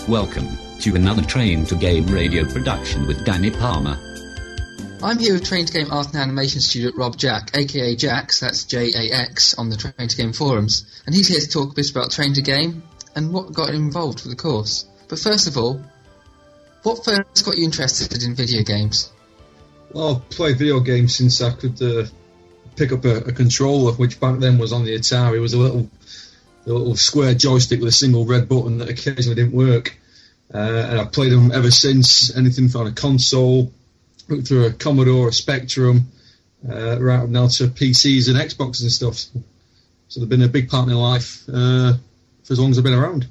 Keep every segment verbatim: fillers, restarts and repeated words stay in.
Welcome to another Train to Game radio production with Danny Palmer. I'm here with Train to Game art and animation student Rob Jack, aka Jax, that's J A X, on the Train to Game forums, and he's here to talk a bit about Train to Game and what got him involved with the course. But first of all, what first got you interested in video games? Well, I've played video games since I could uh, pick up a, a controller, which back then was on the Atari. It was a little, a little square joystick with a single red button that occasionally didn't work. Uh, and I've played them ever since, anything from a console, looked through a Commodore, a Spectrum, uh, right up now to P Cs and Xboxes and stuff. So, so they've been a big part of my life uh, for as long as I've been around.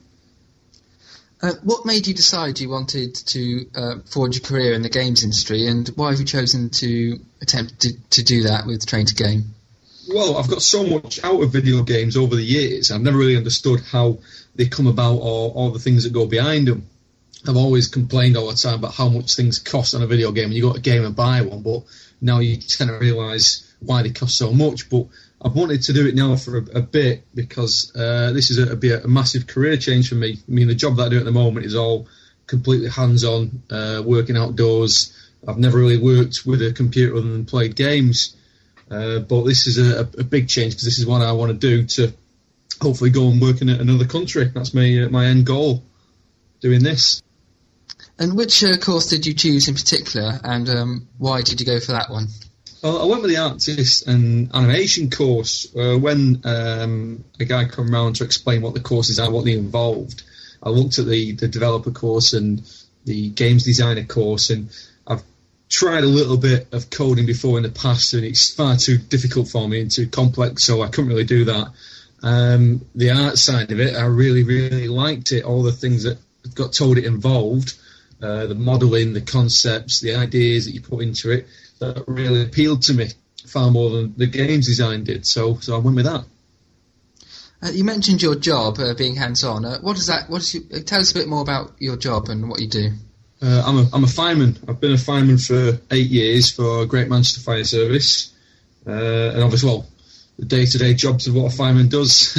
Uh, what made you decide you wanted to uh, forge a career in the games industry, and why have you chosen to attempt to, to do that with Train to Game? Well, I've got so much out of video games over the years. I've never really understood how they come about or all the things that go behind them. I've always complained all the time about how much things cost on a video game, and you go to a game and buy one, but now you tend to realise why they cost so much. But I've wanted to do it now for a, a bit because uh, this is a, a, a massive career change for me. I mean, the job that I do at the moment is all completely hands-on, uh, working outdoors. I've never really worked with a computer other than played games, uh, but this is a, a big change because this is what I want to do to hopefully go and work in another country. That's my, uh, my end goal, doing this. And which uh, course did you choose in particular, and um, why did you go for that one? Well, I went with the artist and animation course. Uh, when um, a guy came around to explain what the courses are, what they involved, I looked at the, the developer course and the games designer course, and I've tried a little bit of coding before in the past, and it's far too difficult for me and too complex, so I couldn't really do that. Um, the art side of it, I really, really liked it, all the things that got told it involved. Uh, the modelling, the concepts, the ideas that you put into it, that really appealed to me far more than the games design did. So, so I went with that. Uh, you mentioned your job uh, being hands-on. Uh, what is that? What is you, uh, tell us a bit more about your job and what you do. Uh, I'm a I'm a fireman. I've been a fireman for eight years for Great Manchester Fire Service, uh, and obviously, well, the day-to-day jobs of what a fireman does.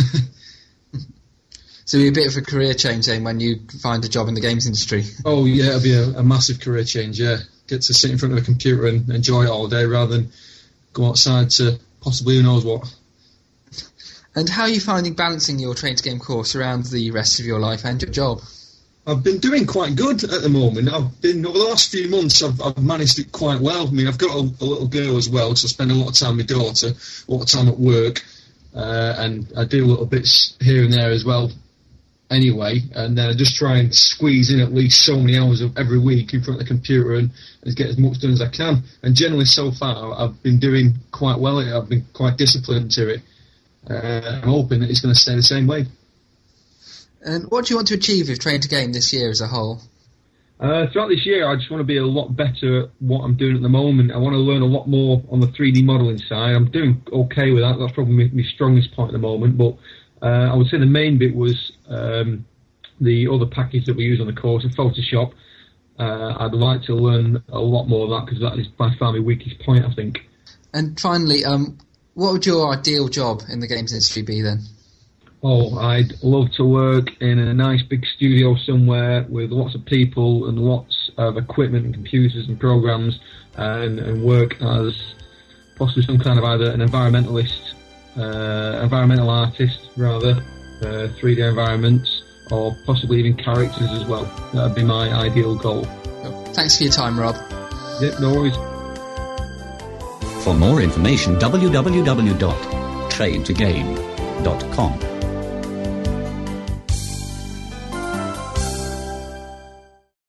So it'll be a bit of a career change then when you find a job in the games industry. Oh yeah, it'll be a, a massive career change, yeah. Get to sit in front of a computer and enjoy it all day rather than go outside to possibly who knows what. And how are you finding balancing your Train to Game course around the rest of your life and your job? I've been doing quite good at the moment. I've been, over the last few months, I've, I've managed it quite well. I mean, I've got a, a little girl as well, so I spend a lot of time with my daughter, a lot of time at work, uh, and I do little bits here and there as well. Anyway, and then I just try and squeeze in at least so many hours of every week in front of the computer and, and get as much done as I can. And generally, so far, I've been doing quite well at it. I've been quite disciplined to it. Uh, I'm hoping that it's going to stay the same way. And what do you want to achieve with Train to Game this year as a whole? Uh, throughout this year, I just want to be a lot better at what I'm doing at the moment. I want to learn a lot more on the three D modelling side. I'm doing okay with that. That's probably my, my strongest point at the moment, but Uh, I would say the main bit was um, the other package that we use on the course, in Photoshop. Uh, I'd like to learn a lot more of that because that is by far my weakest point, I think. And finally, um, what would your ideal job in the games industry be then? Oh, I'd love to work in a nice big studio somewhere with lots of people and lots of equipment and computers and programs, and, and work as possibly some kind of either an environmentalist, Uh, environmental artist, rather, uh, three D environments, or possibly even characters as well. That would be my ideal goal. Thanks for your time, Rob. Yep, no worries. For more information, w w w dot train to game dot com.